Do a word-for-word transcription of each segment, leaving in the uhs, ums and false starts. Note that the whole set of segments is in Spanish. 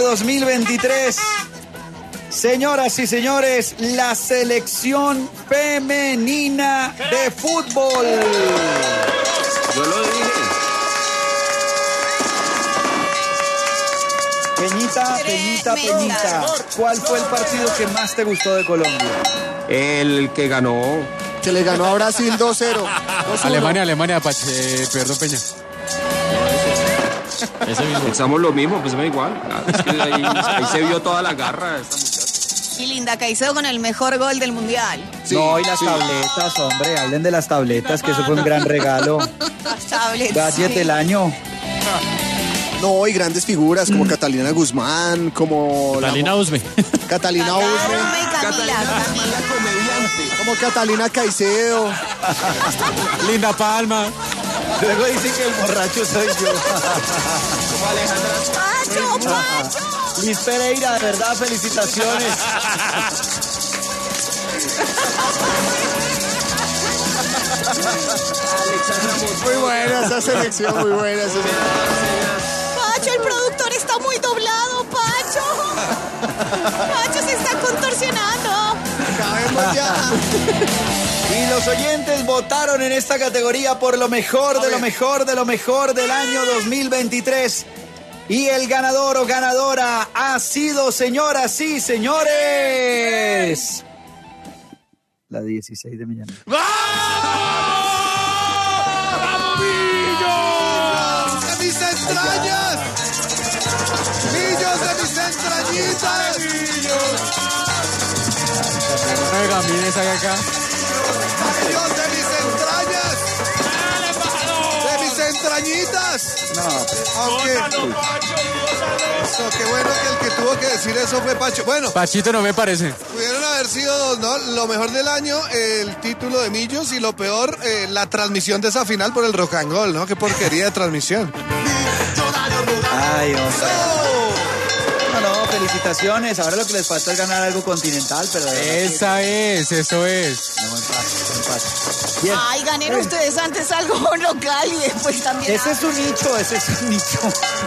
dos mil veintitrés. Señoras y señores, la selección femenina de fútbol. Yo lo dije. Peñita, Peñita, Peñita, ¿cuál fue el partido que más te gustó de Colombia? El que ganó. Que le ganó a Brasil dos cero. Alemania, Alemania, eh, perdón, Peña. Eso mismo. Pensamos lo mismo, pues me da igual. Claro, es que ahí, ahí se vio toda la garra de esta muchacha. Y Linda Caicedo con el mejor gol del mundial. Sí, no, y las sí. tabletas, hombre, hablen de las tabletas, que eso fue un gran regalo. Las tabletas. Gadget del año. No, y grandes figuras como mm. Catalina Guzmán, como... Catalina la... Usme. Catalina Usme. Catalina, Catalina comediante. Como Catalina Caicedo. Linda Palma. Luego dicen que el borracho soy yo. Como Alejandra. ¡Pacho, Pacho! Liz Pereira, de verdad, felicitaciones. Muy buena esa selección, muy buena esa selección. Pacho, el productor está muy doblado, Pacho. Pacho se está contorsionando. Acabemos ya. Y los oyentes votaron en esta categoría por lo mejor de lo mejor de lo mejor del año dos mil veintitrés. Y el ganador o ganadora ha sido, señoras y señores, la dieciséis de Millán. ¡Vamos! ¡De mis entrañas! ¡Millos de mis entrañitas! No me gamines acá. ¡Millos de mis entrañas! ¡De mis entrañitas! No, aunque... No, qué bueno que el que tuvo que decir eso fue Pacho. Bueno, Pachito no me parece. Pudieron haber sido dos, ¿no? Lo mejor del año, el título de Millos, y lo peor, eh, la transmisión de esa final por el Rock and Roll, ¿no? Qué porquería de transmisión. Ay, hombre. No, no, felicitaciones. Ahora lo que les falta es ganar algo continental, pero... Esa que... es, eso es. No, buen paso, buen paso. Bien. Ay, ganen eh. ustedes antes algo local y después también. Ese es un nicho, ese es un nicho.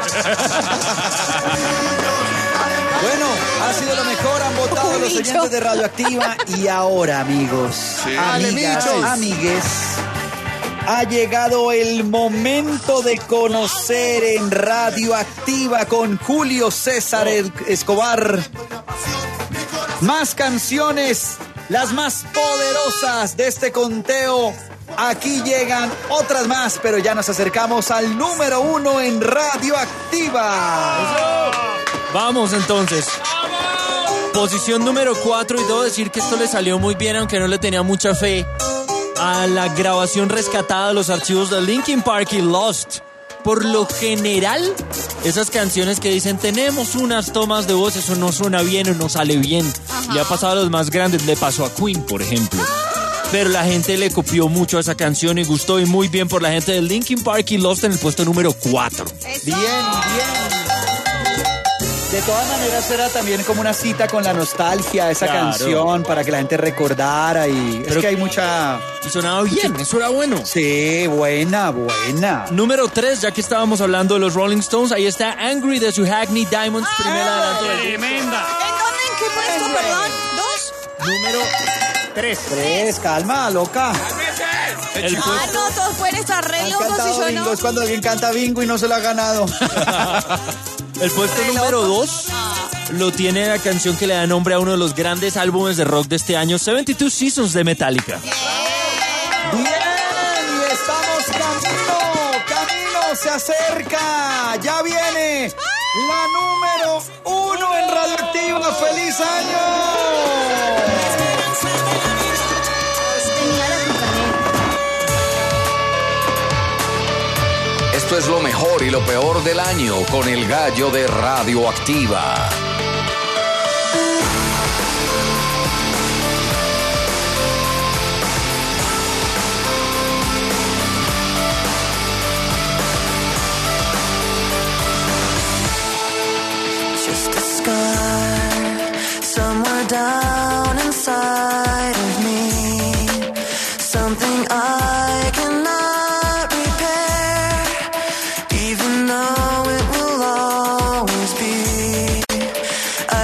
Bueno, ha sido lo mejor, han votado un los nicho. Oyentes de Radioactiva. Y ahora, amigos, sí. amigas, amigues, ha llegado el momento de conocer en Radioactiva con Julio César Escobar más canciones, las más poderosas de este conteo. Aquí llegan otras más, pero ya nos acercamos al número uno en Radioactiva. Vamos entonces. Posición número cuatro, y debo decir que esto le salió muy bien, aunque no le tenía mucha fe a la grabación rescatada de los archivos de Linkin Park y Lost. Por lo general, esas canciones que dicen tenemos unas tomas de voz, eso no suena bien o no sale bien. Ajá. Le ha pasado a los más grandes, le pasó a Queen, por ejemplo. Pero la gente le copió mucho a esa canción y gustó, y muy bien por la gente de Linkin Park y Lost en el puesto número cuatro. Bien, bien. De todas maneras era también como una cita con la nostalgia, esa claro. canción, para que la gente recordara, y Pero, es que hay mucha... Y sonaba bien, eso era bueno. Sí, buena, buena. Número tres, ya que estábamos hablando de los Rolling Stones, ahí está Angry de su Hackney Diamonds, ¡ah! Primera adelanto del... ¡Tremenda! ¿En dónde? ¿En qué puesto, perdón? ¿Dos? Número tres. Tres, calma, loca. El ah, puesto... no, todos pueden estar re locos y yo bingo. no. Es cuando alguien canta bingo y no se lo ha ganado. El puesto número dos lo tiene la canción que le da nombre a uno de los grandes álbumes de rock de este año, setenta y dos Seasons de Metallica. Bien, y estamos camino, camino se acerca, ya viene la número uno en Radioactiva. ¡Feliz año! Esto es lo mejor y lo peor del año con el gallo de Radioactiva. Just a scar somewhere down inside of me. Something I cannot repair, even though it will always be.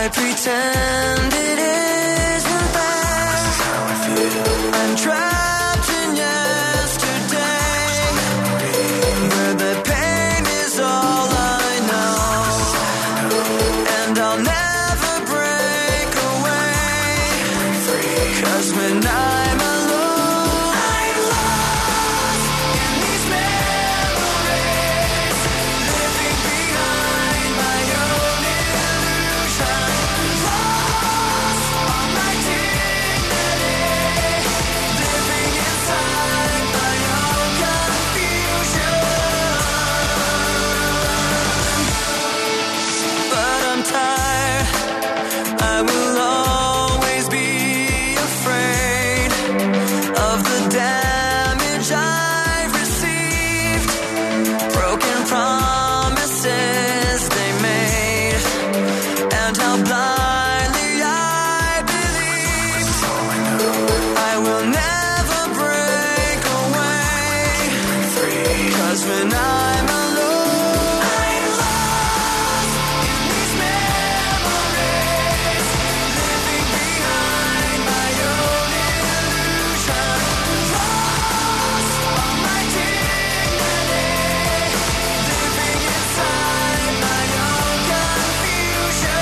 I pretend it isn't there. I'm trapped in yesterday, where the pain is all I know, and I'll never break away, 'cause when I'm alone, I'm lost in these memories, living behind my own illusion, lost on my dignity, living inside my own confusion. But I'm tired, I will always be afraid of the damage I've received, broken promises they made, and how blindly I believed. I will never break away, 'cause when I'm alone, I'm lost in these memories, living behind my own illusion, lost on my dignity, living inside my own confusion.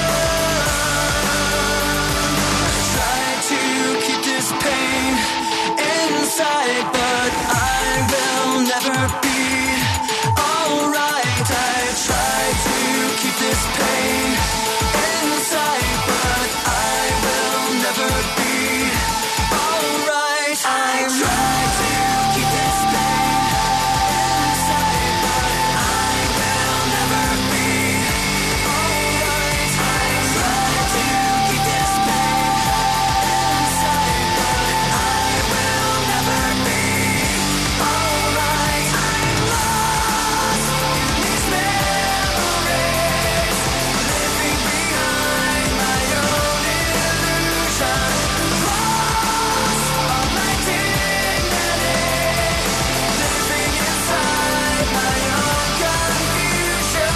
Try to keep this pain inside, but I will never be alright. I try to keep this pain inside, but I will never be alright. I try to keep this pain inside, but I will never be alright. I try to keep this pain inside, but I will never be alright. I'm lost in these memories, living behind my own illusion, lost on my dignity, living inside my own confusion.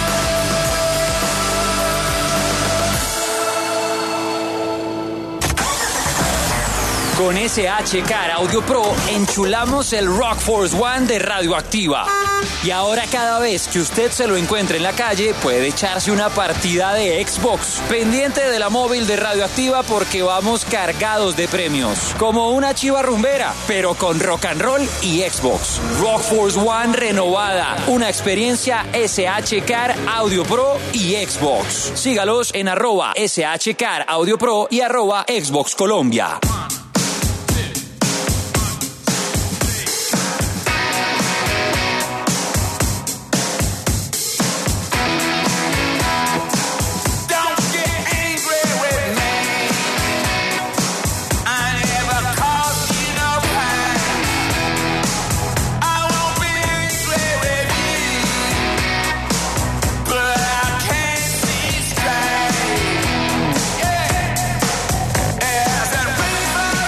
Con S H Car Audio Pro enchulamos el Rock Force One de Radioactiva. Y ahora cada vez que usted se lo encuentre en la calle puede echarse una partida de Xbox. Pendiente de la móvil de Radioactiva porque vamos cargados de premios. Como una chiva rumbera, pero con rock and roll y Xbox. Rock Force One renovada. Una experiencia S H Car Audio Pro y Xbox. Sígalos en arroba S H Car Audio Pro y arroba Xbox Colombia. Yeah, as that river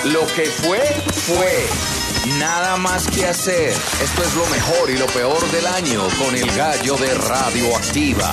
Lo que fue, fue. Nada más que hacer. Esto es lo mejor y lo peor del año con el gallo de Radioactiva.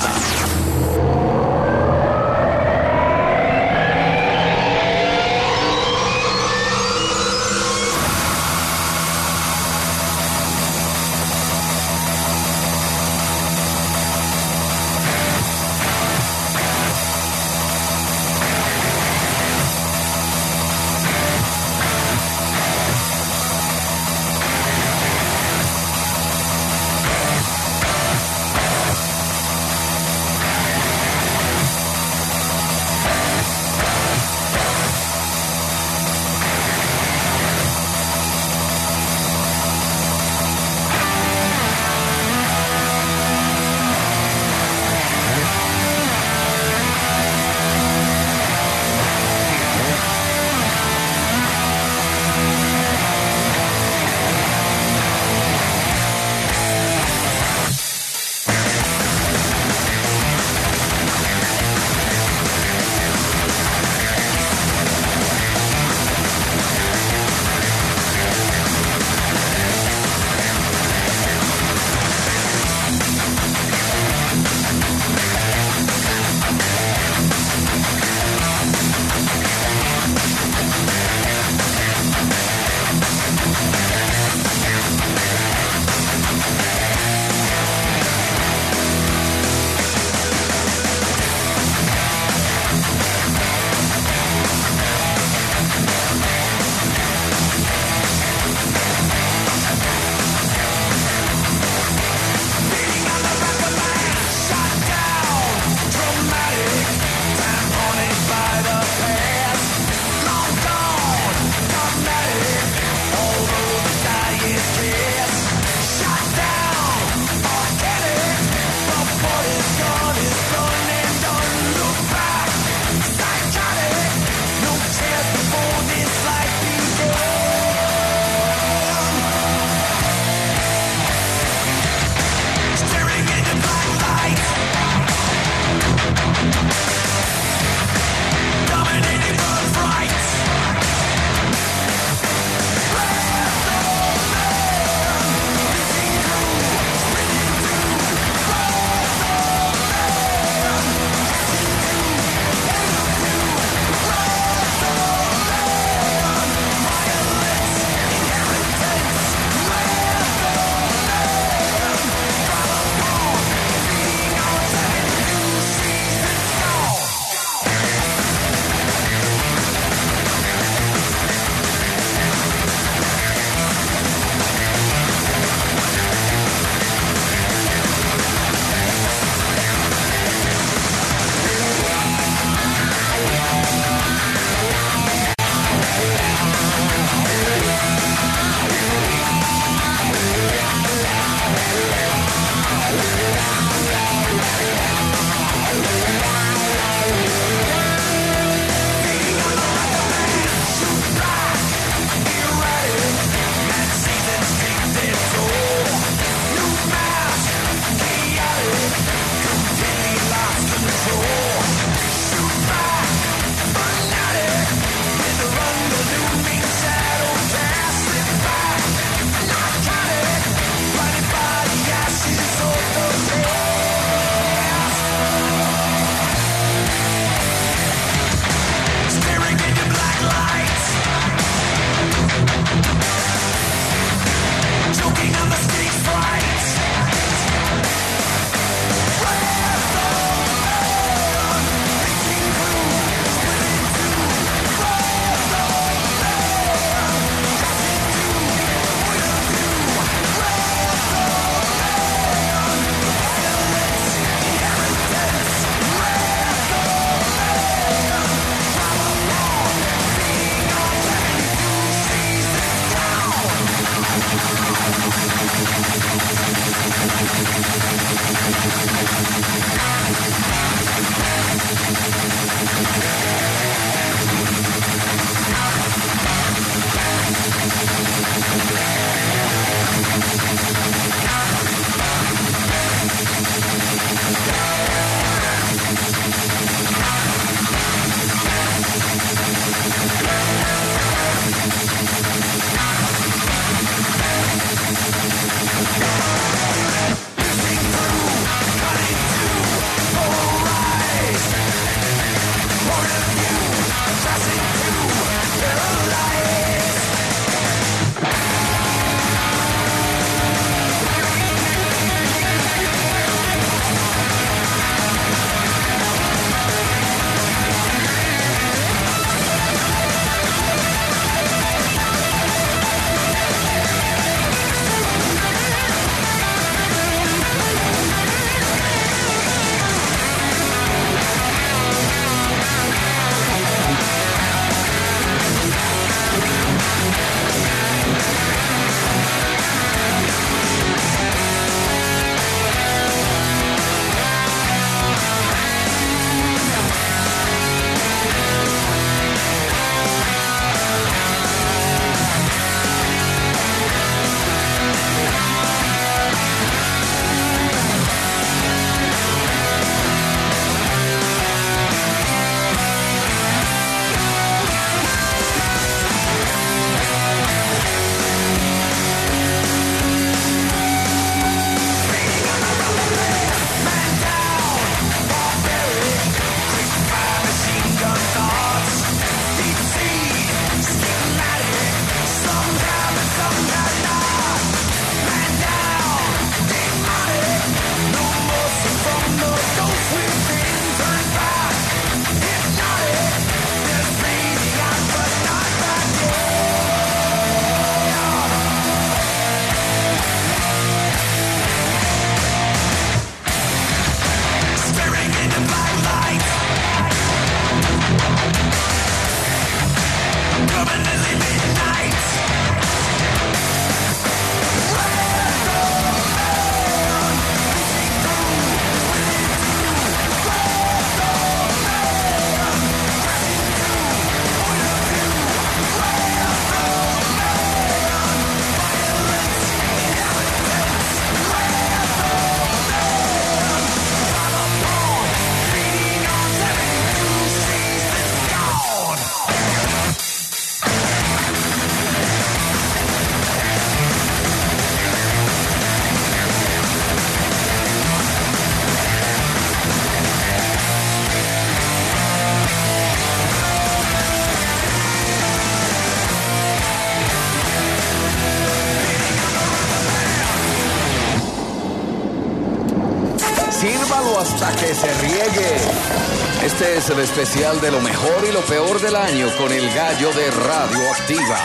hasta que se riegue. Este es el especial de lo mejor y lo peor del año con el gallo de Radioactiva.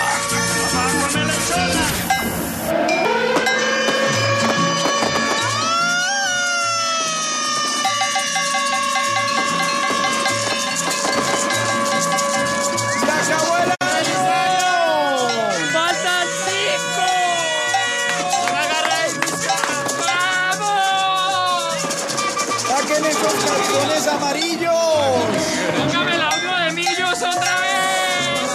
Amarillos. Póngame el audio de Millos otra vez.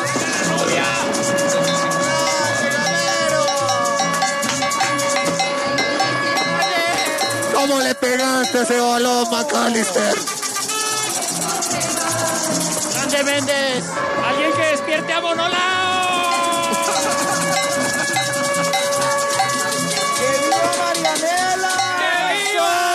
¿Cómo le pegaste ese balón, McAllister? Grande Méndez. Alguien que despierte a Monolao. ¡Que viva Marianela! ¡Que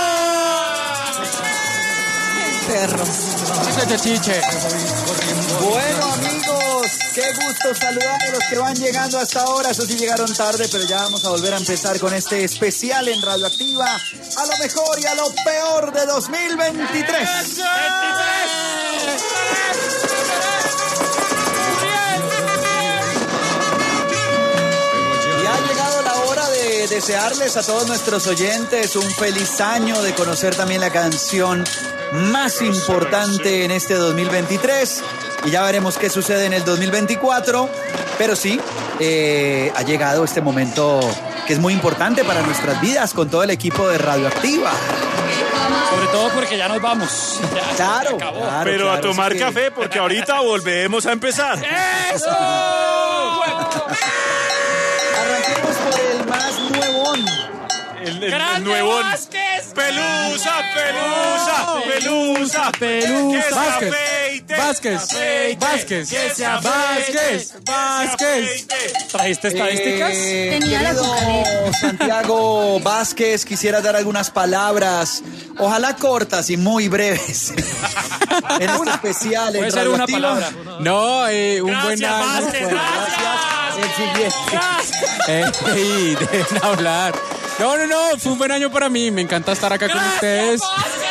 viva! Perro. Chiche. Bueno, amigos, qué gusto saludar a los que van llegando hasta ahora. Eso sí llegaron tarde, pero ya vamos a volver a empezar con este especial en Radioactiva. A lo mejor y a lo peor de dos mil veintitrés. Y ha llegado la hora de desearles a todos nuestros oyentes un feliz año, de conocer también la canción más importante en este dos mil veintitrés, y ya veremos qué sucede en el dos mil veinticuatro, pero sí, eh, ha llegado este momento que es muy importante para nuestras vidas con todo el equipo de Radioactiva. Sobre todo porque ya nos vamos. Ya, Claro, ya acabó. claro, Pero a claro, tomar es que- café porque ahorita volvemos a empezar. ¡Eso! Arranquemos por el más nuevón. El, el, ¡Grande el nuevón. Vázquez! Pelusa, pelusa, pelusa, Pelusa. Que se Vázquez. afeite. Vázquez. Afeite. Vázquez. Que se Vázquez. afeite. Vázquez. ¿Trajiste estadísticas? Eh, Tenía la querido cucareta. Santiago Vázquez, quisiera dar algunas palabras, ojalá cortas y muy breves, en este especial en Puede ser una Radioactiva. palabra. No, eh, un buen Gracias, año. Vázquez, Bueno, gracias. El siguiente. Eh, ey, dejen hablar. No, no, no, fue un buen año para mí. Me encanta estar acá con ustedes.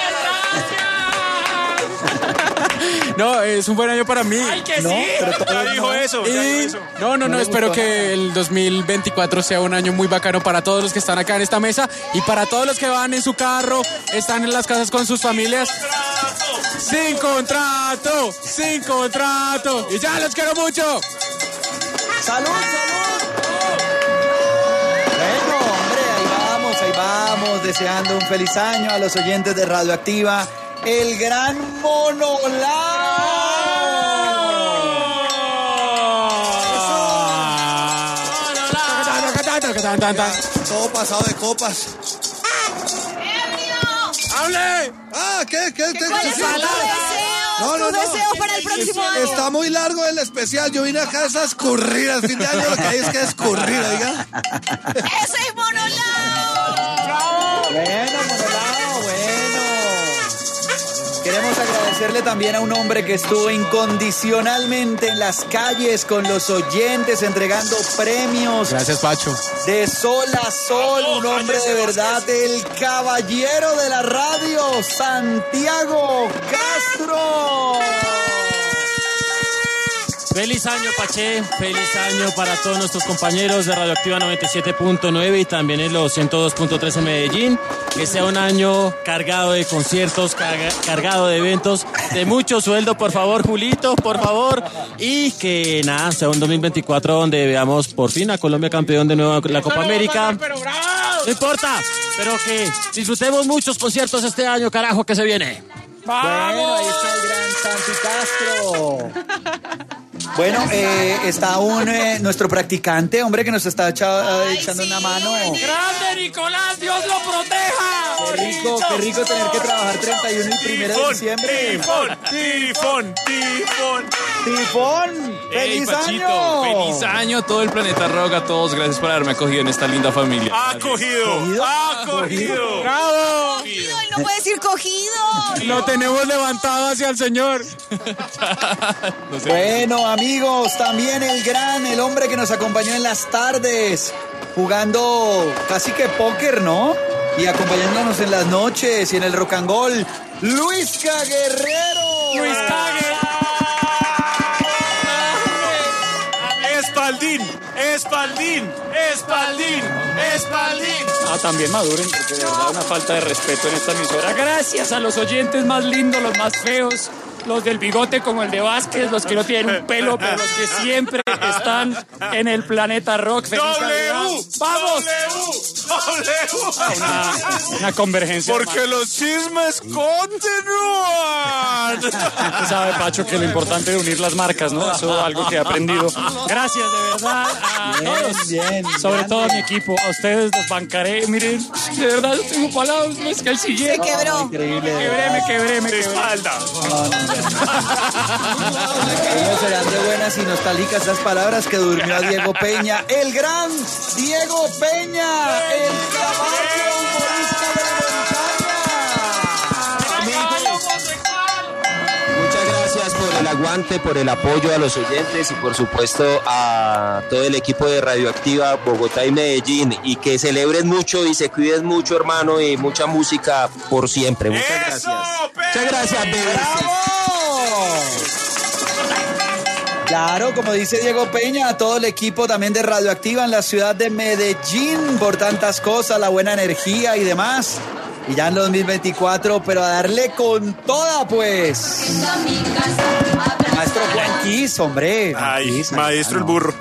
No, es un buen año para mí. ¡Ay, que No, sí! pero todo Ya no. dijo eso, ya dijo Y eso. no, no, no, le espero gustó que el dos mil veinticuatro sea un año muy bacano para todos los que están acá en esta mesa y para todos los que van en su carro, están en las casas con sus familias. Sin contrato, sin contrato. Y ya los quiero mucho. ¡Salud, salud! Bueno, hombre, ahí vamos, ahí vamos, deseando un feliz año a los oyentes de Radioactiva. El gran Monolao. Todo pasado de copas. ¡Hable! Ah, ¿qué? ¿Qué? ¿Qué? ¿Cuáles ¿Qué? son tus deseos? No, no, tus no. deseos para el próximo año. Está muy largo el especial. Yo vine acá a escurrir. Al fin de año lo que hay es que escurrir, oiga. ¡Ese es Monolao! Bueno, Monolao, bueno. Queremos agradecerle también a un hombre que estuvo incondicionalmente en las calles con los oyentes entregando premios Gracias, Pacho. de sol a sol, un hombre de verdad, el caballero de la radio, Santiago Castro. Feliz año, Pache. Feliz año para todos nuestros compañeros de Radioactiva noventa y siete punto nueve y también en los ciento dos punto tres en Medellín. Que sea un año cargado de conciertos, carga- cargado de eventos, de mucho sueldo, por favor, Julito, por favor. Y que nada, sea un dos mil veinticuatro donde veamos por fin a Colombia campeón de nuevo en la Copa América. No importa, pero que disfrutemos muchos conciertos este año, carajo, que se viene. Bueno, ahí está el gran Santi Castro. Bueno, eh, está un eh, nuestro practicante, hombre, que nos está echa- Ay, echando sí. una mano. ¡Grande Nicolás! ¡Dios lo proteja! Qué rico, qué rico tener que trabajar treinta y uno y primero de Tifón, diciembre. tifón, tifón, tifón. Tifón, Ey, feliz Pachito, año. feliz año, todo el planeta rock, a todos, gracias por haberme acogido en esta linda familia. Ha cogido, ha cogido. ¡Bravo! Cogido, él no puede decir cogido. Lo tenemos levantado hacia el Señor. No sé. Bueno, amigos, también el gran, el hombre que nos acompañó en las tardes, jugando casi que póker, ¿no? Y acompañándonos en las noches y en el Rock and Roll, Luisca Guerrero. Luisca Espaldín, Espaldín, Espaldín, Espaldín. Ah, también maduren, porque de verdad una falta de respeto en esta emisora. Gracias a los oyentes más lindos, los más feos, los del bigote como el de Vázquez, los que no tienen un pelo, pero los que siempre están en el planeta rock. ¡Feliz Navidad! ¡Vamos! ¡W! Una, una convergencia. Porque los chismes continúan. Usted sabe, Pacho, que lo importante es unir las marcas, ¿no? Eso es algo que he aprendido. Gracias, de verdad, a Bien, todos. bien, Sobre bien. todo a mi equipo. A ustedes los bancaré. Miren, de verdad, no tengo palabras. No es que el siguiente. Se quebró. Increíble. Me quebré, me quebré, me De quebré. espalda. ¿Cómo serán de buenas y nostálgicas esas palabras que durmió a Diego Peña? El gran Diego Peña, el caballo humorista de la montaña. Muchas gracias por el aguante, por el apoyo a los oyentes y por supuesto a todo el equipo de Radioactiva Bogotá y Medellín, y que celebren mucho y se cuiden mucho, hermano, y mucha música por siempre. Muchas gracias. Muchas gracias, baby. Claro, como dice Diego Peña, a todo el equipo también de Radioactiva en la ciudad de Medellín por tantas cosas, la buena energía y demás. Y ya en dos mil veinticuatro, pero a darle con toda, pues. Maestro Juan Kiss, hombre. Ay, Kiss, maestro el no. burro.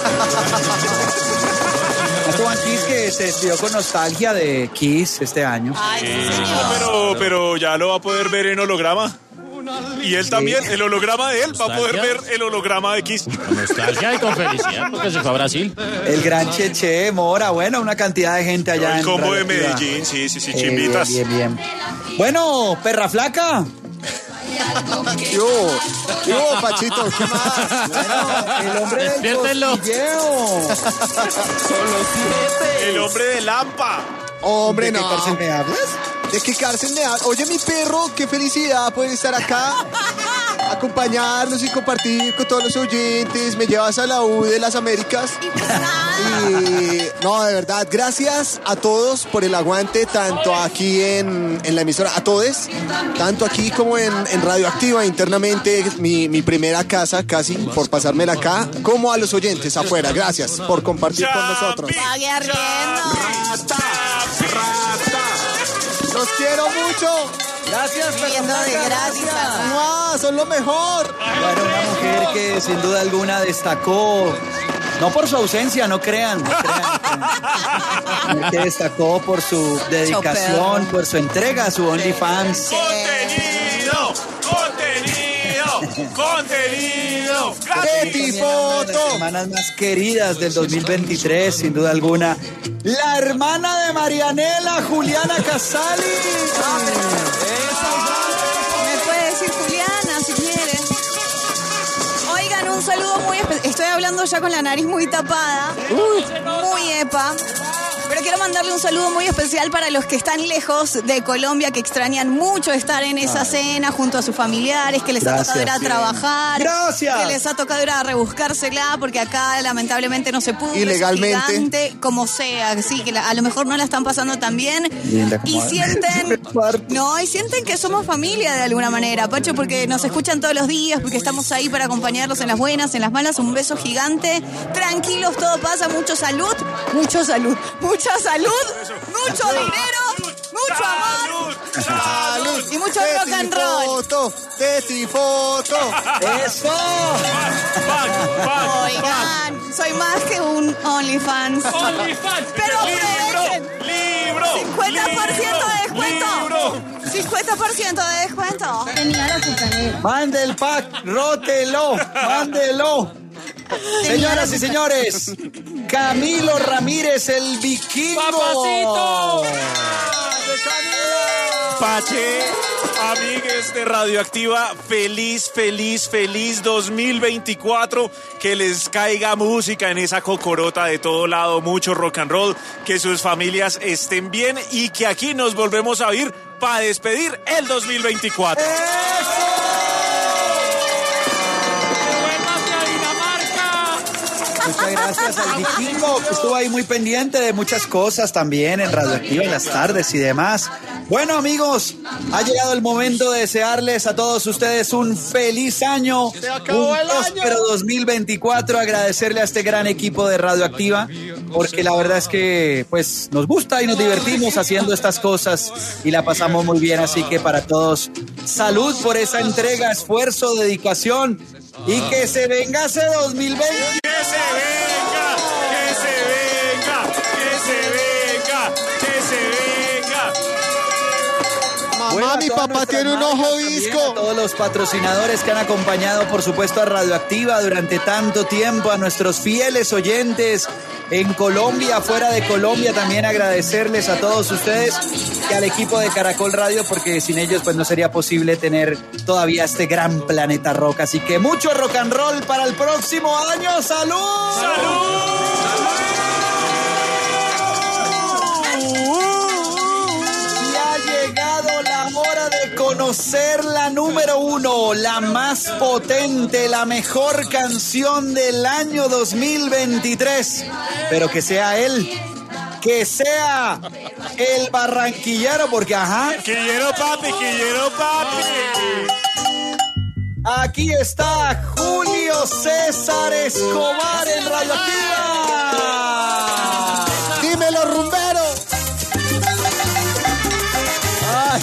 Maestro Juan Kiss, que se despidió con nostalgia de Kiss este año. Ay, sí, No, señor. pero, pero ya lo va a poder ver en holograma. Y él también, el holograma de él, va a poder ver el holograma de Kiss. Con nostalgia y con felicidad, porque se fue a Brasil. El gran Cheche, Mora, bueno, una cantidad de gente allá El en combo de Radioactiva. Medellín, sí, sí, sí, Eh, chimbitas. Bien, bien, bien. Bueno, perra flaca. ¿Qué hubo? ¿Qué hubo, Pachito? ¿Qué más? El hombre del Despiértenlo. cosquilleo. El hombre de Lampa. Hombre, ¿De qué no. cárcel me hablas? ¿De qué cárcel me hablas? Oye, mi perro, qué felicidad poder estar acá, acompañarlos y compartir con todos los oyentes. Me llevas a la U de las Américas. Y pues nada. Y no, de verdad, gracias a todos por el aguante, tanto aquí en, en la emisora, a todos, tanto aquí como en, en Radioactiva, internamente, mi, mi primera casa casi, por pasármela acá, como a los oyentes afuera. Gracias por compartir con nosotros. Pague arriendo. ¡Los quiero mucho! Gracias, perra Viviendo de flaca, gratis. gracias. ¡Mua! ¡Son lo mejor! Bueno, una mujer que sin duda alguna destacó, no por su ausencia, no crean, no crean, no crean. Mujer que destacó por su dedicación, Chopper. por su entrega a su OnlyFans. Contenido, contenido, contenido. ¡Betty También una de las Foto! hermanas más queridas del dos mil veintitrés, sin duda alguna. La hermana de Marianela, Juliana Casali. Me puede decir Juliana si quiere. Oigan, un saludo muy especial. Estoy hablando ya con la nariz muy tapada. Muy epa. Pero quiero mandarle un saludo muy especial para los que están lejos de Colombia, que extrañan mucho estar en esa cena junto a sus familiares, que les Gracias. ha tocado ir a trabajar. Gracias. Que les ha tocado ir a rebuscársela, porque acá lamentablemente no se pudo. Ilegalmente. Es un gigante, como sea, sí, que la- a lo mejor no la están pasando tan bien. Linda, Y como- sienten, no, y sienten que somos familia de alguna manera, Pacho, porque nos escuchan todos los días, porque estamos ahí para acompañarlos en las buenas, en las malas. Un beso gigante. Tranquilos, todo pasa. Mucho salud, mucho salud, mucha salud, mucho dinero, mucho amor. ¡Salud! Y mucho Betty rock and roll. Foto, Betty Foto. ¡Eso! Oigan, soy más que un OnlyFans. OnlyFans. Pero Libro, aprovechen. libro, cincuenta por ciento de descuento. libro. cincuenta por ciento de descuento. Mande el pack, rótelo, mándelo. Señoras y señores, Camilo Ramírez, el vikingo. ¡Papacito! Pache, amigues de Radioactiva, feliz, feliz, feliz dos mil veinticuatro. Que les caiga música en esa cocorota de todo lado, mucho rock and roll, que sus familias estén bien y que aquí nos volvemos a oír para despedir el dos mil veinticuatro. ¡Vuélvase a Dinamarca! Muchas gracias al Vikingo, que estuvo ahí muy pendiente de muchas cosas también en Radioactiva en las tardes y demás. Bueno, amigos, ha llegado el momento de desearles a todos ustedes un feliz año, ¡Se acabó un el año! próspero dos mil veinticuatro, agradecerle a este gran equipo de Radioactiva, porque la verdad es que pues nos gusta y nos divertimos haciendo estas cosas y la pasamos muy bien, así que para todos, salud por esa entrega, esfuerzo, dedicación y que se venga ese dos mil veinte. ¡Que se venga! ¡Que se venga! ¡Que se venga! ¡Que se venga! Mamá, Bueno, mi a todas papá nuestras tiene un ojo marcas también, visco. a todos los patrocinadores que han acompañado, por supuesto, a Radioactiva durante tanto tiempo, a nuestros fieles oyentes en Colombia, fuera de Colombia, también agradecerles a todos ustedes y al equipo de Caracol Radio, porque sin ellos pues no sería posible tener todavía este gran planeta rock. Así que mucho rock and roll para el próximo año. ¡Salud! Y ha llegado la hora de conocer la número uno, la más potente, la mejor canción del año dos mil veintitrés. Pero que sea él, que sea el barranquillero, porque ajá. ¡Quillero papi! ¡Quillero papi! Aquí está Julio César Escobar en Radioactiva. Dímelo, rumbero. Ay.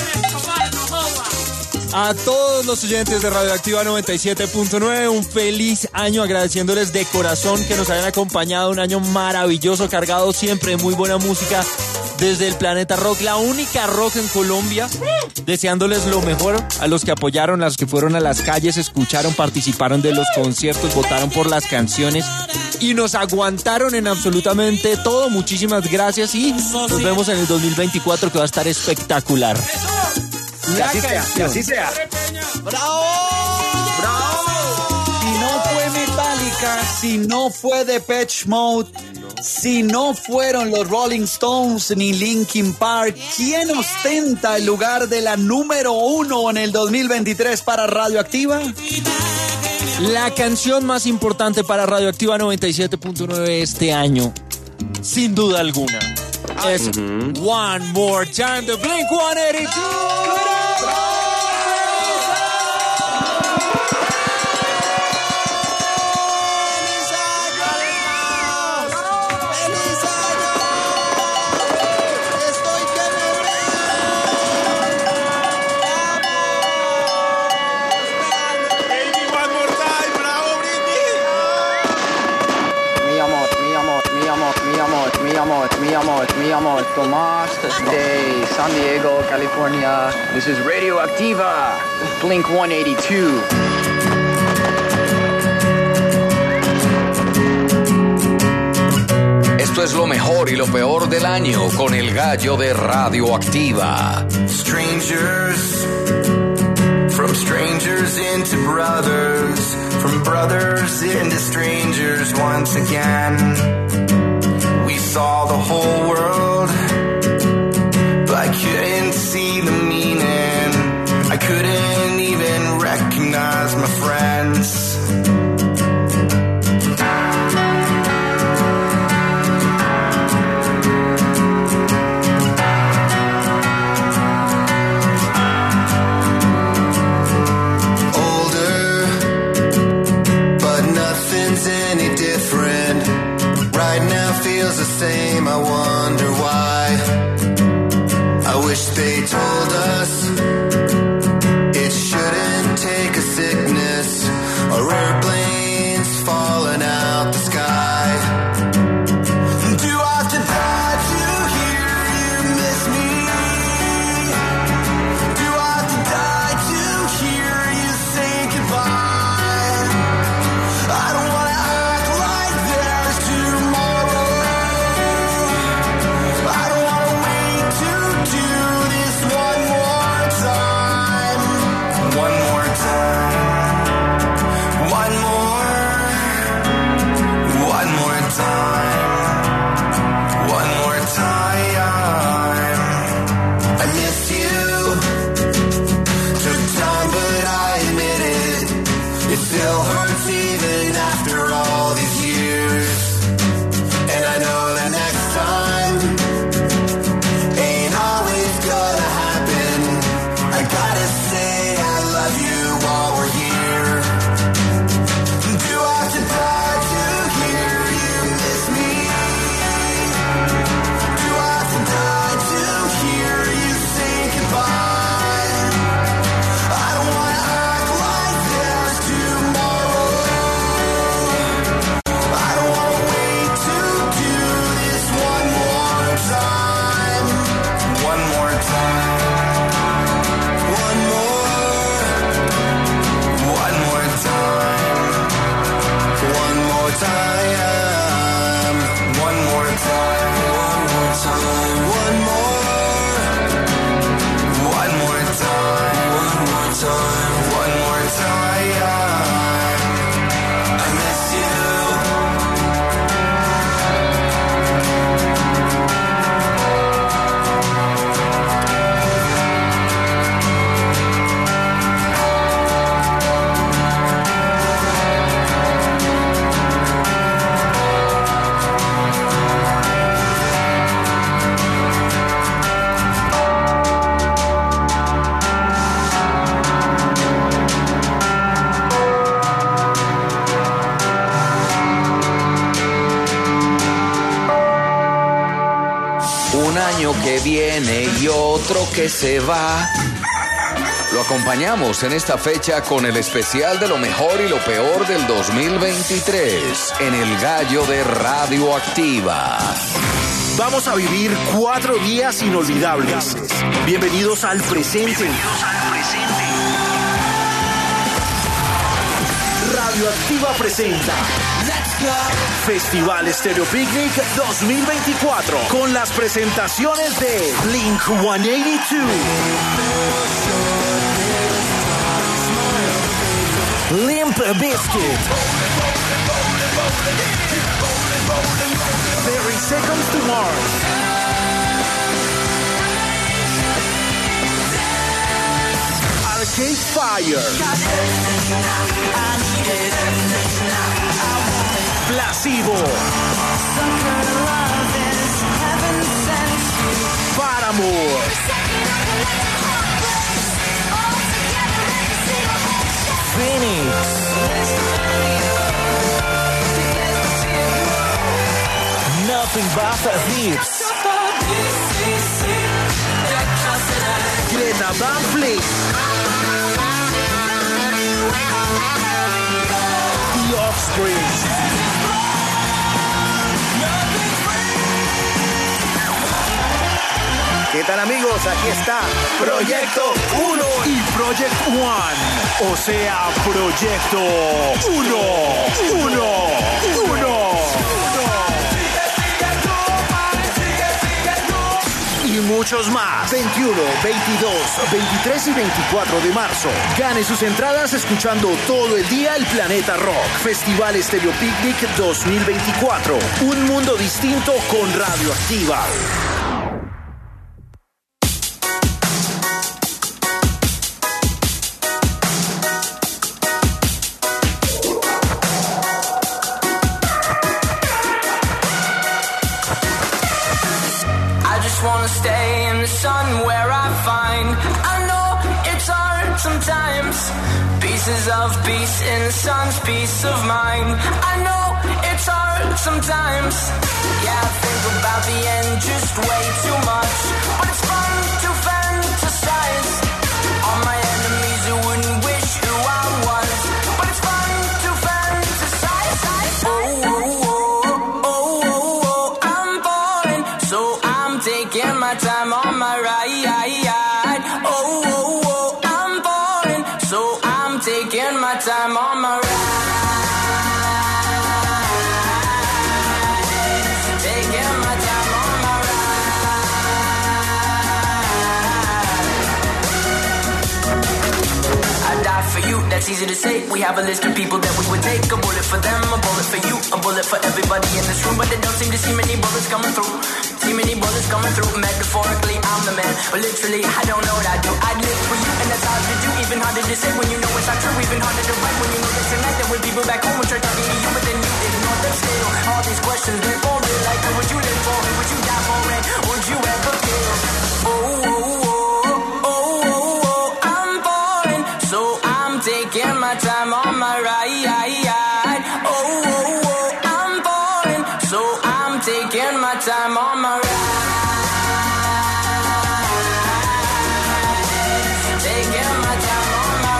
A todos los oyentes de Radioactiva noventa y siete punto nueve, un feliz año, agradeciéndoles de corazón que nos hayan acompañado, un año maravilloso, cargado siempre de muy buena música desde el Planeta Rock, la única rock en Colombia, deseándoles lo mejor a los que apoyaron, a los que fueron a las calles, escucharon, participaron de los conciertos, votaron por las canciones y nos aguantaron en absolutamente todo. Muchísimas gracias y nos vemos en el dos mil veinticuatro, que va a estar espectacular. Que así sea, que así sea. ¡Bravo! ¡Bravo! Si no fue Metallica, si no fue Depeche Mode, si no fueron los Rolling Stones ni Linkin Park, ¿quién ostenta el lugar de la número uno en el dos mil veintitrés para Radioactiva? La canción más importante para Radioactiva noventa y siete punto nueve este año, sin duda alguna, es One More Time de Blink ciento ochenta y dos. Mi amor, mi amor, Tomás de San Diego, California. This is Radioactiva, Blink ciento ochenta y dos. Esto es lo mejor y lo peor del año con el gallo de Radioactiva. Strangers, from strangers into brothers, from brothers into strangers once again. We saw the whole world, but I couldn't see the meaning. I couldn't even recognize my friends. Older, but nothing's any different. Right now feels the same. I wonder time, one more time, one more time, one more, one more time, one more time, one more time. I miss you. Un año que viene y otro que se va. Lo acompañamos en esta fecha con el especial de lo mejor y lo peor del dos mil veintitrés en el Gallo de Radioactiva. Vamos a vivir cuatro días inolvidables. Bienvenidos al presente. Radioactiva presenta Festival Stereo Picnic dos mil veinticuatro con las presentaciones de Blink ciento ochenta y dos, Limp Bizkit, thirty Seconds to Mars, Arcade Fire, Placebo, Paramore, Phoenix, Nothing But Thieves, Greta Van Fleet, The Offspring. ¿Qué tal, amigos? Aquí está Proyecto uno y Project One. O sea, Proyecto uno, uno, uno. Y muchos más. veintiuno, veintidós, veintitrés y veinticuatro de marzo. Gane sus entradas escuchando todo el día el Planeta Rock. Festival Stereo Picnic dos mil veinticuatro. Un mundo distinto con Radioactiva. Stay in the sun where I find I know it's hard sometimes. Pieces of peace in the sun's peace of mind. I know it's hard sometimes. Yeah, I think about the end just way too much. But it's fun to fantasize. All my enemies who wouldn't wish who I was. But it's fun to fantasize. Oh, oh, oh, oh, oh, oh. I'm falling, so I'm taking my time on my ride. Oh, oh, oh, I'm falling, so I'm taking my time on my ride. Taking my time on my ride. I die for you, that's easy to say. We have a list of people that we would take. A bullet for them, a bullet for you, a bullet for everybody in this room. But they don't seem to see many bullets coming through. See many bullets coming through. Metaphorically, I'm the man. But literally, I don't know what I do. I'd live for you, and that's hard to do. Even harder to say when you know it's not true. Even harder to write when you know that tonight there were people back home who tried talking to you, but then you didn't know them still. All these questions been folded. Like, who would you live for? Who would you die for? And would you ever feel? Oh, oh, oh, oh, oh, oh. I'm falling, so I'm taking my time on my ride. Oh, oh, oh, I'm falling, so I'm taking my time on my ride. Taking my time on my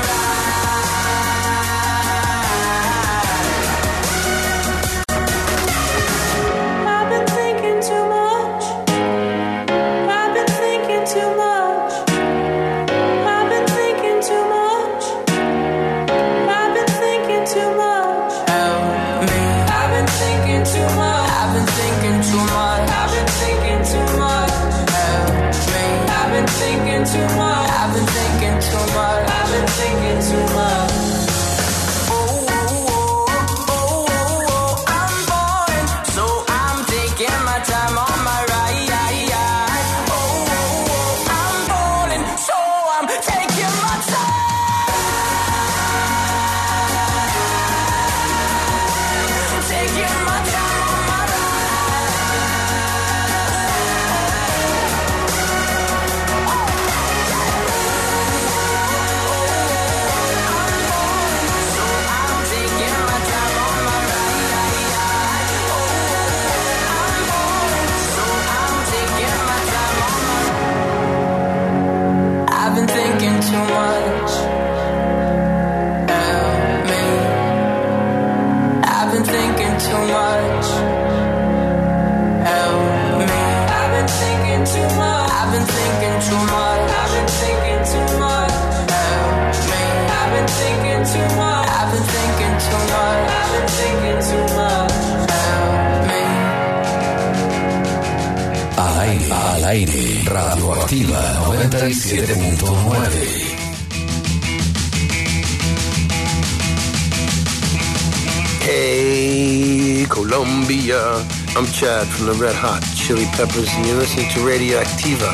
ride. I've been thinking too much. I've been thinking too much. I've been thinking too much. I've been thinking too much. Help me. I've been thinking too much. I've been thinking too much. I've been thinking too much. Help me. I've been thinking too much. I've been thinking too much. I've been thinking too much. Oh, oh, oh, oh, oh, I'm boring, so I'm taking my time on my ride. Oh, oh, oh, I'm boring, so I'm taking my time. Taking my time on my I've been thinking too much. Help me. I've been thinking too much. Help me. I've been thinking too much. I've been thinking too much. I've been thinking too much. Help me. I've been thinking too much. I've been thinking too much. I've been thinking too much. Help me. Al aire, al aire, Radioactiva noventa y siete punto nueve. Hey, Colombia. I'm Chad from the Red Hot Chili Peppers, and you're listening to Radioactiva.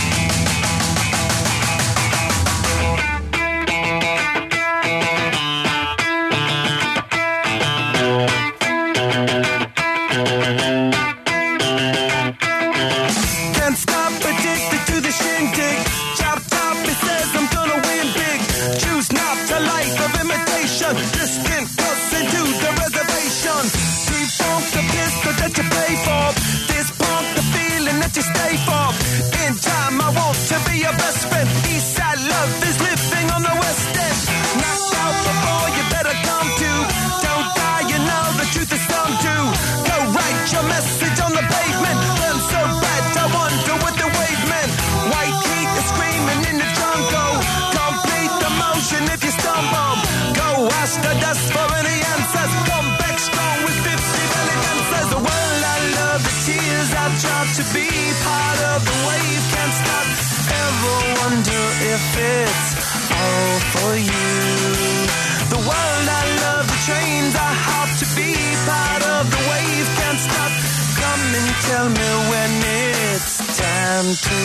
Can't stop, addicted to the shindig. Chop top, it says I'm gonna win big. Choose not a life of imitation. Distant us into the reservation. Defunct the pistol that you pay for. This punk the feeling that you stay for. In time, I want to be your best friend. Eastside love is living on the West End. Knocked out before you better come to. Don't die, you know the truth is some do. Go write your message on the pavement. Burn so bad, I wonder what the wave meant. White heat is screaming in the jungle. Complete the motion if you stumble. Go ask the dust for any answers. Come back strong with fifty belly dancers. The world I love, the tears I tried to be part of the wave. Can't stop. Ever wonder if it's all for you? The world I love, the trains I hop to be part of the wave. Can't stop. Come and tell me when it's time to.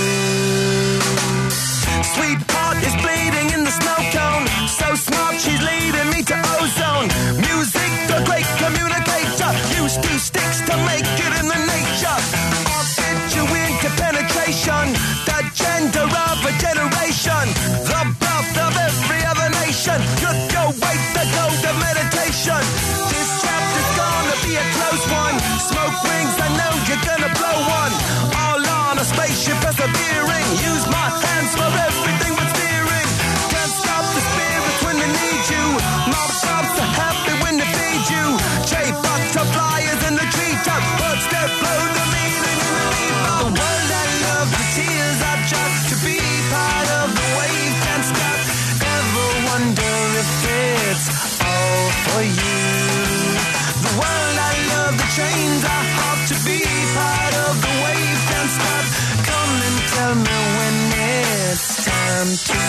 Sweetheart is bleeding in the snow cone. So smart, she's leading me to ozone. Music, the great communicator. Use two sticks to make it in the nature. I'll get you into penetration. The gender of a generation. The birth of every other nation. Look your way to go to meditation. This chapter's gonna be a close one. Smoke rings, I know you're gonna blow one. All on a spaceship persevering. Use my hands for everything but steering. Can't stop the spirits when they need you. Mob tops are happy when they feed you. J butterflies in the treetop. Birds that blow the meaning in the leaf. The world I love, the tears I drop to be part of the wave. Can't stop. Ever wonder if it's all for you? The world I love, the trains I hop to be part of the wave. Can't stop. Come and tell me when it's time to.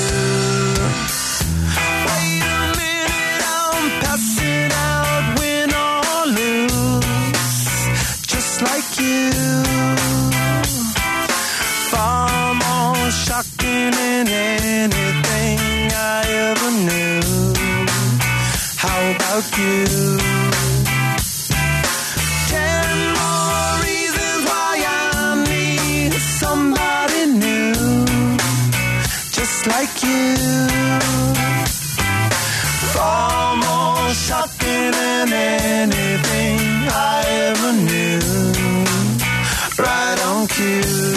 Wait a minute, I'm passing out, win or lose, just like you. Far more shocking than anything I ever knew. How about you? Ten more reasons why I need somebody new, just like you. Far more shocking than anything I ever knew. Right on cue.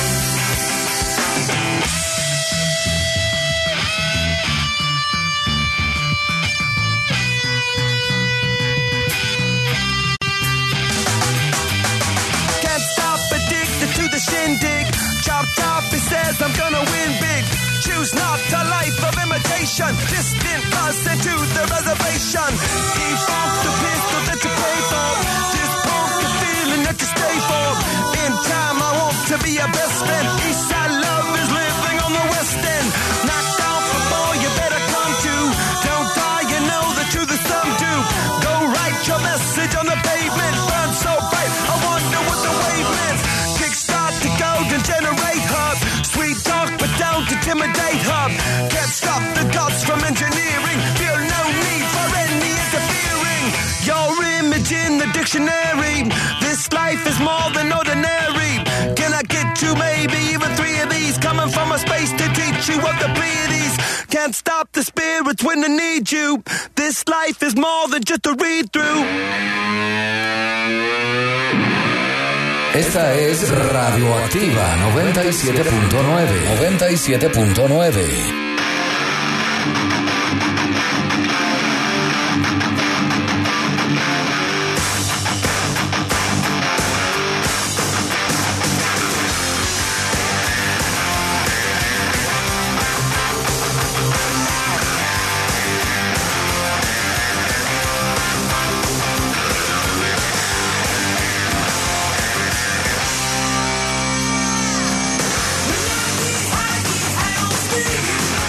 Shindig, chopped off, he says I'm gonna win big. Choose not a life of imitation. Distant us into the reservation. Defunct the pistol that you pay for. page in the dictionary. This life is more than ordinary. Can I get two, maybe even three of these? Coming from a space to teach you of the Pleiades. Can't stop the spirits when they need you. This life is more than just a read-through. Esta es Radioactiva noventa y siete punto nueve. noventa y siete punto nueve. High, high on speed.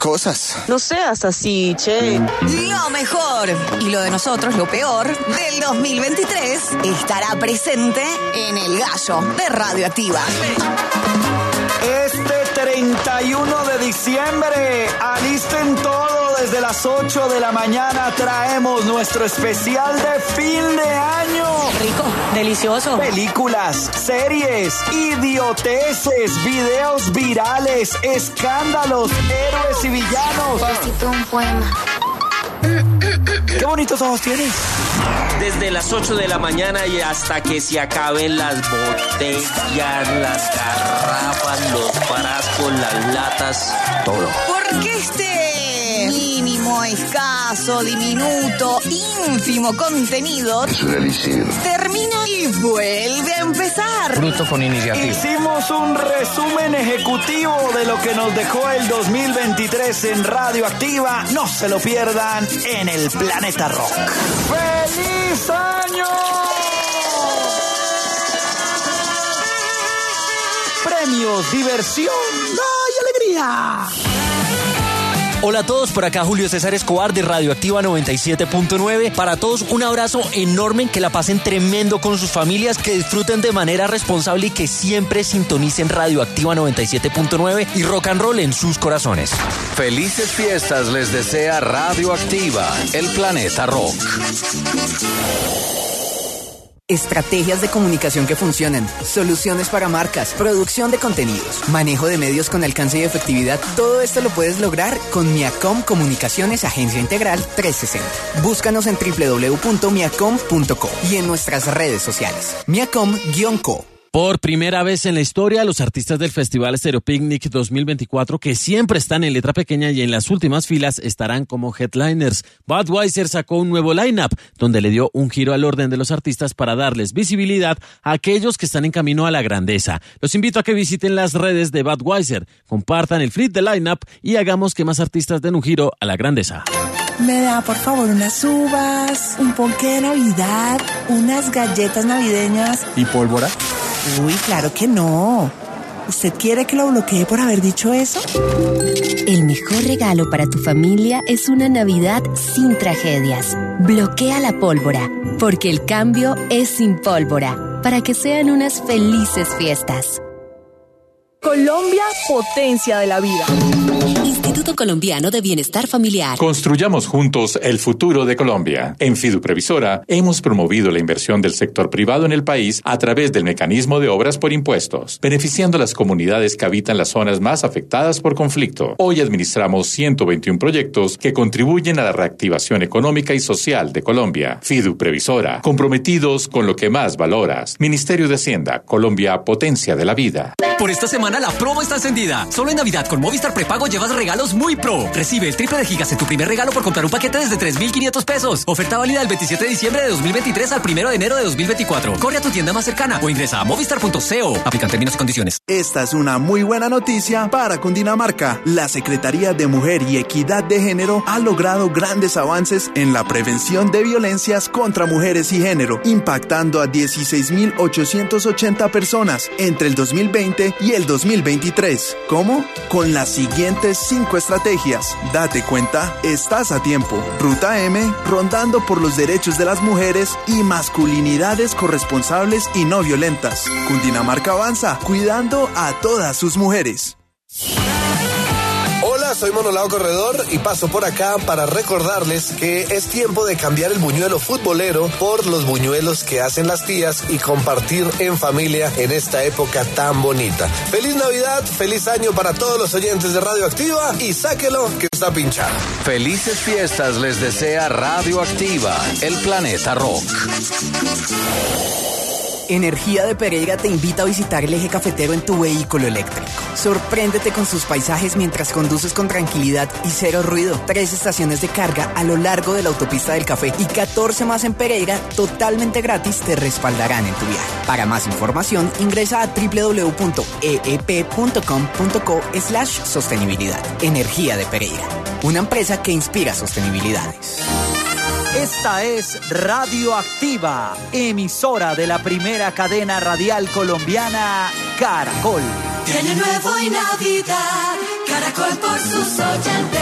cosas. No seas así, che. Lo mejor y lo de nosotros, lo peor, del dos mil veintitrés estará presente en El Gallo de Radioactiva. Este treinta y uno de diciembre, alisten todo desde las ocho de la mañana. Traemos nuestro especial de fin de año. Rico, delicioso. Películas, series, idioteces, videos virales, escándalos, héroes y villanos. Necesito un poema. Qué bonitos ojos tienes. Desde las ocho de la mañana y hasta que se acaben las botellas, las garrafas, los frascos, las latas, todo. Porque este mínimo, escaso, diminuto, ínfimo contenido termina y vuelve a empezar. Fruto con iniciativa. Hicimos un resumen ejecutivo de lo que nos dejó el dos mil veintitrés en Radioactiva. No se lo pierdan en el Planeta Rock. ¡Feliz año! Premios, diversión, ¡ay, alegría! Hola a todos, por acá Julio César Escobar de Radioactiva noventa y siete punto nueve. Para todos un abrazo enorme, que la pasen tremendo con sus familias, que disfruten de manera responsable y que siempre sintonicen Radioactiva noventa y siete punto nueve y rock and roll en sus corazones. Felices fiestas les desea Radioactiva, el Planeta Rock. Estrategias de comunicación que funcionan, soluciones para marcas, producción de contenidos, manejo de medios con alcance y efectividad. Todo esto lo puedes lograr con Miacom Comunicaciones Agencia Integral trescientos sesenta. Búscanos en doble u doble u doble u punto miacom punto co y en nuestras redes sociales. Miacom-co. Por primera vez en la historia, los artistas del Festival Stereo Picnic dos mil veinticuatro, que siempre están en letra pequeña y en las últimas filas, estarán como headliners. Budweiser sacó un nuevo line-up, donde le dio un giro al orden de los artistas para darles visibilidad a aquellos que están en camino a la grandeza. Los invito a que visiten las redes de Budweiser, compartan el flip de line-up y hagamos que más artistas den un giro a la grandeza. Me da, por favor, unas uvas, un ponqué de Navidad, unas galletas navideñas. ¿Y pólvora? Uy, claro que no. ¿Usted quiere que lo bloquee por haber dicho eso? El mejor regalo para tu familia es una Navidad sin tragedias. Bloquea la pólvora, porque el cambio es sin pólvora, para que sean unas felices fiestas. Colombia, potencia de la vida. Instituto Colombiano de Bienestar Familiar. Construyamos juntos el futuro de Colombia. En Fiduprevisora hemos promovido la inversión del sector privado en el país a través del mecanismo de obras por impuestos, beneficiando a las comunidades que habitan las zonas más afectadas por conflicto. Hoy administramos ciento veintiún proyectos que contribuyen a la reactivación económica y social de Colombia. Fiduprevisora, comprometidos con lo que más valoras. Ministerio de Hacienda, Colombia, potencia de la vida. Por esta semana la promo está encendida. Solo en Navidad con Movistar Prepago llevas regalos muy pro. Recibe el triple de gigas en tu primer regalo por comprar un paquete desde tres mil quinientos pesos. Oferta válida del veintisiete de diciembre de dos mil veintitrés al primero de enero de dos mil veinticuatro. Corre a tu tienda más cercana o ingresa a movistar punto co. Aplican términos y condiciones. Esta es una muy buena noticia para Cundinamarca. La Secretaría de Mujer y Equidad de Género ha logrado grandes avances en la prevención de violencias contra mujeres y género, impactando a dieciséis mil ochocientas ochenta personas entre el dos mil veinte y el dos mil veintitrés. ¿Cómo? Con las siguientes cinco estrategias. Date cuenta, estás a tiempo. Ruta M, rondando por los derechos de las mujeres y masculinidades corresponsables y no violentas. Cundinamarca avanza, cuidando a todas sus mujeres. Hola, soy Monolao Corredor y paso por acá para recordarles que es tiempo de cambiar el buñuelo futbolero por los buñuelos que hacen las tías y compartir en familia en esta época tan bonita. Feliz Navidad, feliz año para todos los oyentes de Radioactiva y sáquelo que está pinchado. Felices fiestas les desea Radioactiva, el Planeta Rock. Energía de Pereira te invita a visitar el eje cafetero en tu vehículo eléctrico. Sorpréndete con sus paisajes mientras conduces con tranquilidad y cero ruido. Tres estaciones de carga a lo largo de la autopista del café y catorce más en Pereira totalmente gratis te respaldarán en tu viaje. Para más información ingresa a doble u doble u doble u punto e e pe punto com punto co slash sostenibilidad. Energía de Pereira, una empresa que inspira sostenibilidades. Esta es Radioactiva, emisora de la primera cadena radial colombiana, Caracol. Tiene nuevo y Navidad, Caracol por sus oyentes.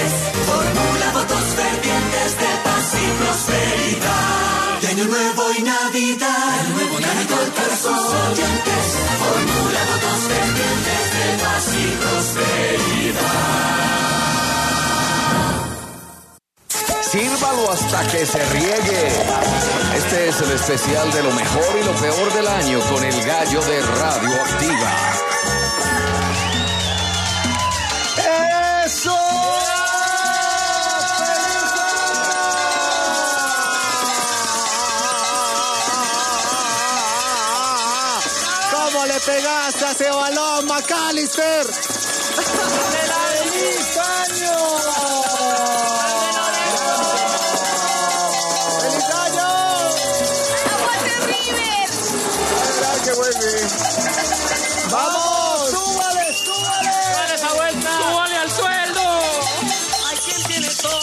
sus oyentes, formula votos fervientes de paz y prosperidad. Sírvalo hasta que se riegue. Este es el especial de lo mejor y lo peor del año con el gallo de Radioactiva. ¡Eso! ¿Cómo le pegaste a ese balón, McAllister? ¡Feliz año! ¡Feliz año! ¡Aguante River! ¡Ay, qué bueno! ¡Vamos! ¡Súbale, súbale! ¡Dale esa vuelta! ¡Súbale al sueldo! Hay quien tiene todo.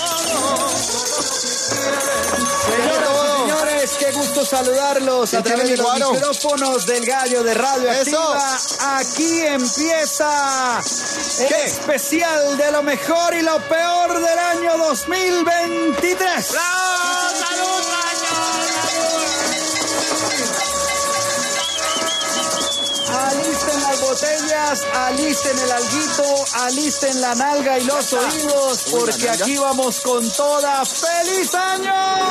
Señoras y señores, qué gusto saludarlos a través de los micrófonos del Gallo de Radioactiva. Aquí empieza el especial de lo mejor y lo peor del año dos mil veintitrés. ¡Bravo! ¡Salud, Alisten las botellas, alisten el alguito, alisten la nalga y los oídos, porque aquí vamos con toda. ¡Feliz año!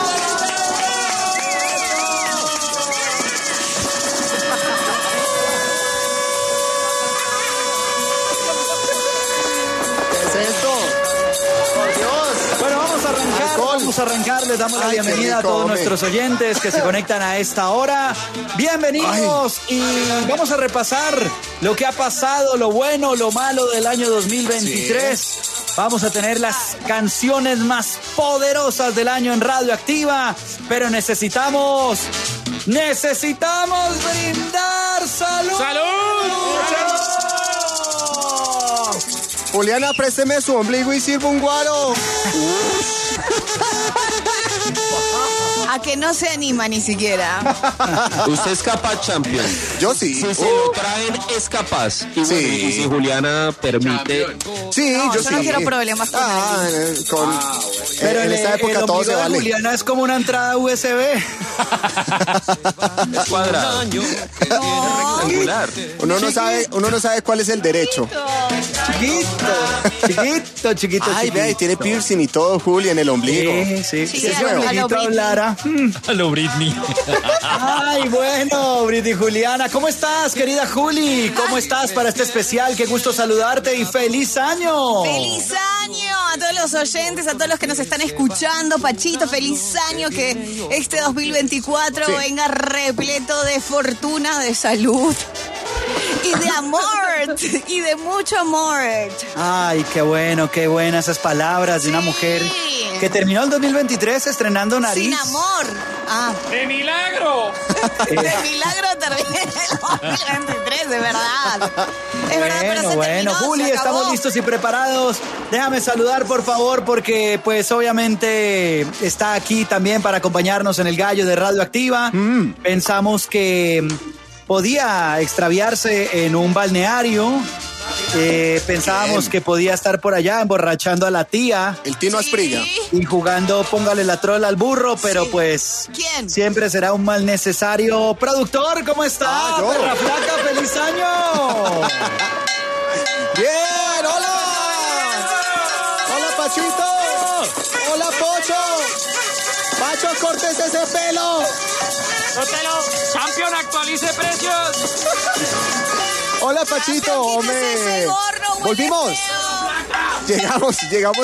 ¿Qué es esto? ¡Por Dios! Bueno, vamos a arrancar, vamos a arrancar, les damos la Ay, qué bienvenida a rico, todos hombre. nuestros oyentes que se conectan a esta hora. Bienvenidos y vamos a repasar lo que ha pasado, lo bueno, lo malo del año dos mil veintitrés. Vamos a tener las canciones más poderosas del año en Radioactiva, pero necesitamos, necesitamos brindar salud. ¡Salud! Juliana, présteme su ombligo y sirva un guaro. A que no se anima ni siquiera. Usted es capaz, champion. Yo sí. Si se lo traen, es capaz. Y, bueno, Sí. y si Juliana permite. Sí, No, yo yo sí. no quiero problemas con Ah, él. eh, con, Pero en el, esta época el todo ombligo se de vale. Juliana es como una entrada U S B. Es cuadrado. Rectangular. Uno no sabe, uno no sabe cuál es el derecho. Chiquito, chiquito, chiquito, Ay, chiquito. vea, y tiene piercing y todo, Juli, en el ombligo. Sí, sí, Sí, sí. a Si lo- el a lo ombliguito Britney. hablara. Mm. A lo Britney. Ay, bueno, Britney Juliana. ¿Cómo estás, querida Juli? ¿Cómo estás para este especial? Qué gusto saludarte y feliz año. ¡Feliz año a todos los oyentes, a todos los que nos están escuchando! Pachito, feliz año, que este dos mil veinticuatro Sí. venga repleto de fortuna, de salud y de amor, y de mucho amor. Ay, qué bueno, qué buenas esas palabras de una mujer que terminó el dos mil veintitrés estrenando Nariz. Sin amor. Ah, ¡De milagro! de milagro terminé el dos mil veintitrés, de verdad. Es verdad, pero Bueno, se bueno, terminó, Juli, se acabó. estamos listos y preparados. Déjame saludar, por favor, porque pues obviamente está aquí también para acompañarnos en el Gallo de Radioactiva. Mm. Pensamos que podía extraviarse en un balneario. Eh, pensábamos Bien. que podía estar por allá emborrachando a la tía El Tino Asprilla. y jugando Póngale la trola al burro, pero Sí. pues ¿Quién? siempre será un mal necesario. Productor, ¿cómo está? Ah, yo. Perra flaca, feliz año. ¡Bien! ¡Hola! ¡Hola, Pachito! ¡Hola, Pocho! ¡Pacho, cortes ese pelo! ¡Sotelo! ¡Champion, actualice precios! ¡Hola, Pachito! Quítate ¡Hombre! ese gorro, huele ¡Volvimos! feo. Llegamos, llegamos.